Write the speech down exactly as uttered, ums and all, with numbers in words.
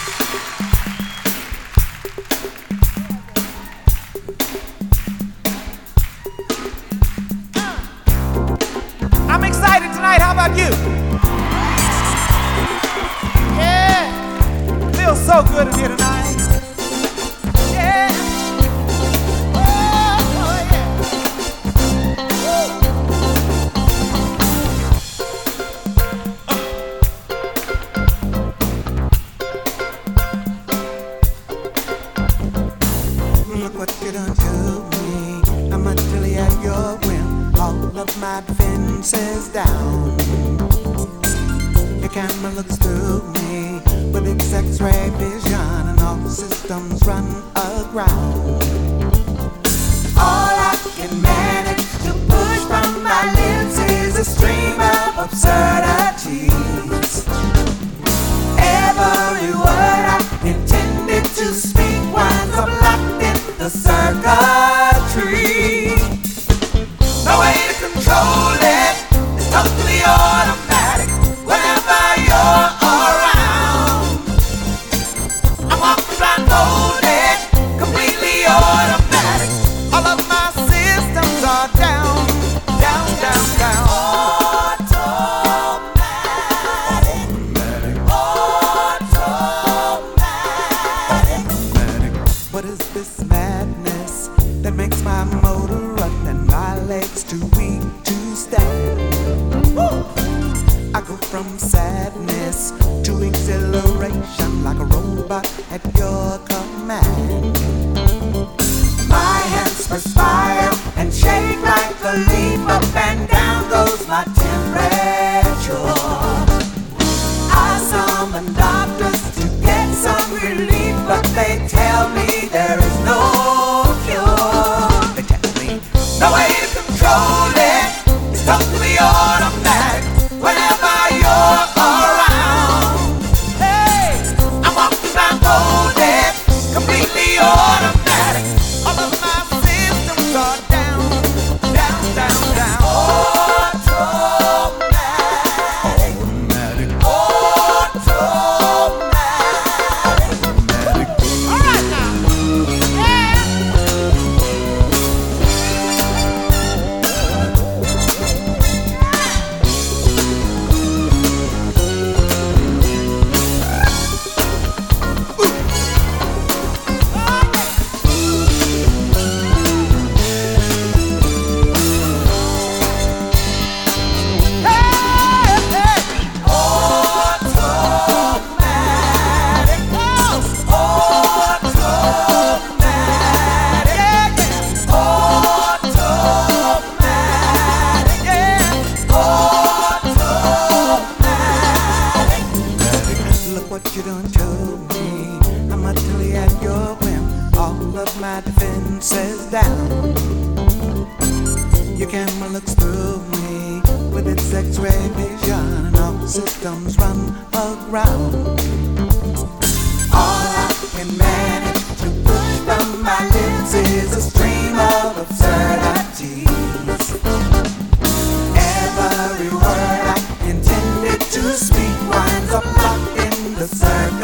I'm excited tonight. How about you? Yeah. Feels so good in here tonight. Yeah. Oh, oh yeah. Uh. Look what you done to me. I'm utterly at your whim. All of my defenses down. Your camera looks through me with its X-ray vision, and all the systems run aground. All I can manage to push from my lips is a stream of absurdities. Every word I intended to speak winds up locked in the circuitry. No way to control it, it's totally automatic. Whenever you're around, I'm walking blindfolded, completely automatic. All of my systems are down, down, down, down. Automatic, automatic, automatic. What is this madness that makes my motor run and my legs too weak to stand? Woo! I go from sadness to exhilaration like a robot at your command. My hands perspire and shake like a leaf. Up and down goes my temperature. I summon doctors to get some relief, but they tell me there is no cure. They tell me no way to control it, it's totally automatic. Whenever you're around, hey, I'm walking blindfolded, completely automatic. All of my systems are down, down, down, down. Automatic, automatic, automatic. All right now, yeah. Look what you done to me. I'm utterly at your whim. All of my defenses down. Your camera looks through me with its X-ray vision, and all the systems run aground. All I can manage to push from my lips is a stream of absurdities. Every word I intended to speak winds up locked in the circle.